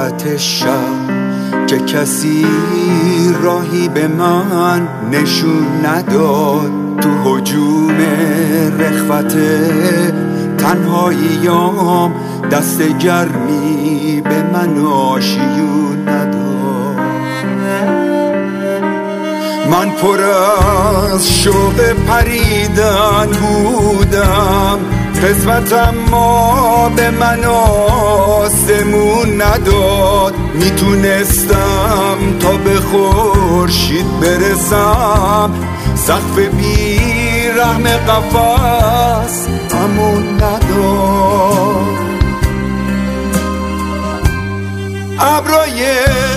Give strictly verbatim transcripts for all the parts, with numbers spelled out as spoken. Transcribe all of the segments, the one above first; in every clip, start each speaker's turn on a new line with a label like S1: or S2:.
S1: خلوت شب که کسی راهی به من نشون نداد، تو هجوم رخوت تنهاییام دست گرمی به من آشیون نداد. من پر از شوق پریدن بودم، قسمتم ما به من آسمون نداد. میتونستم تا به خورشید برسم، سقف بی رحم قفس امون نداد. ابرای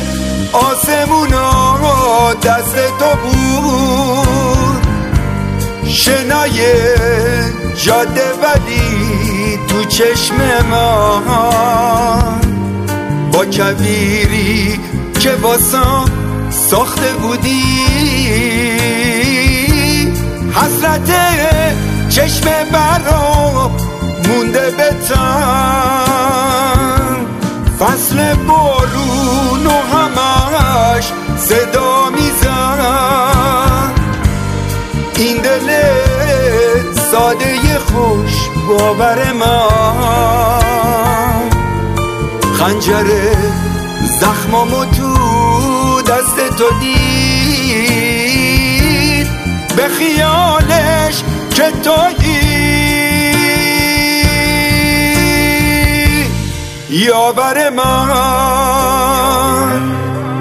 S1: آسمونا دست تو بود، شنای جاده ولی تو چشم من، با کویری که واسم ساخته بودی، حسرت چشم برام مونده به تن. فصل بارون و همش صدا میزن، این دل ساده خوش باور من، خنجر زخمامو تو دست تو دید، به خیالش که تویی یاور من.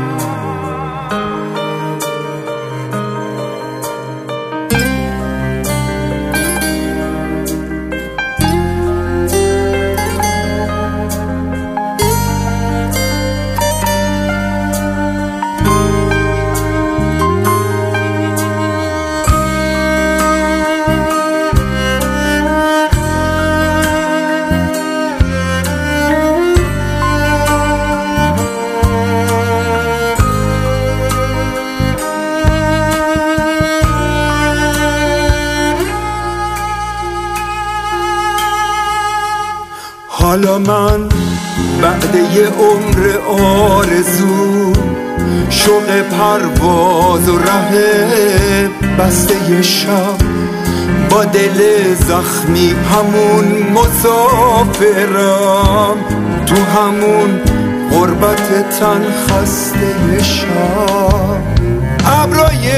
S1: حالا من بعد یه عمر آرزو، شوق پرواز و ره بسته شب، با دل زخمی همون مسافرم، تو همون غربت تن خسته شب. ابرای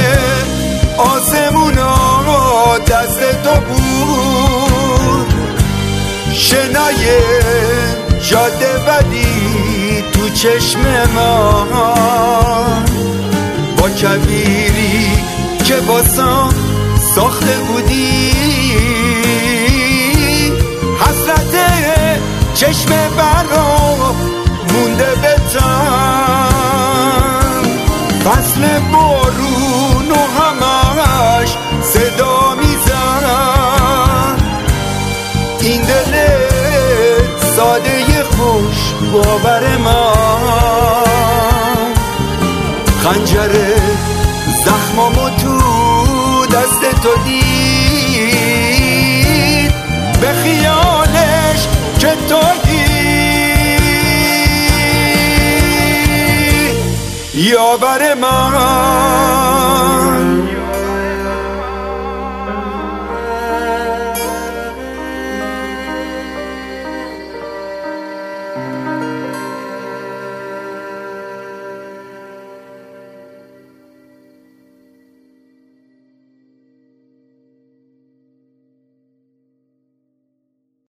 S1: آسمونا دست تو بود، شنای جاده ولی تو چشم من، با کویری که واسم ساخته بودی، حسرت چشم برام مونده به تن. فصل بارون و همش صدا میزن، این دل ساده خوش باور من، خنجر زخمامو تو دست تو دید، به خیالش که تویی یاور من.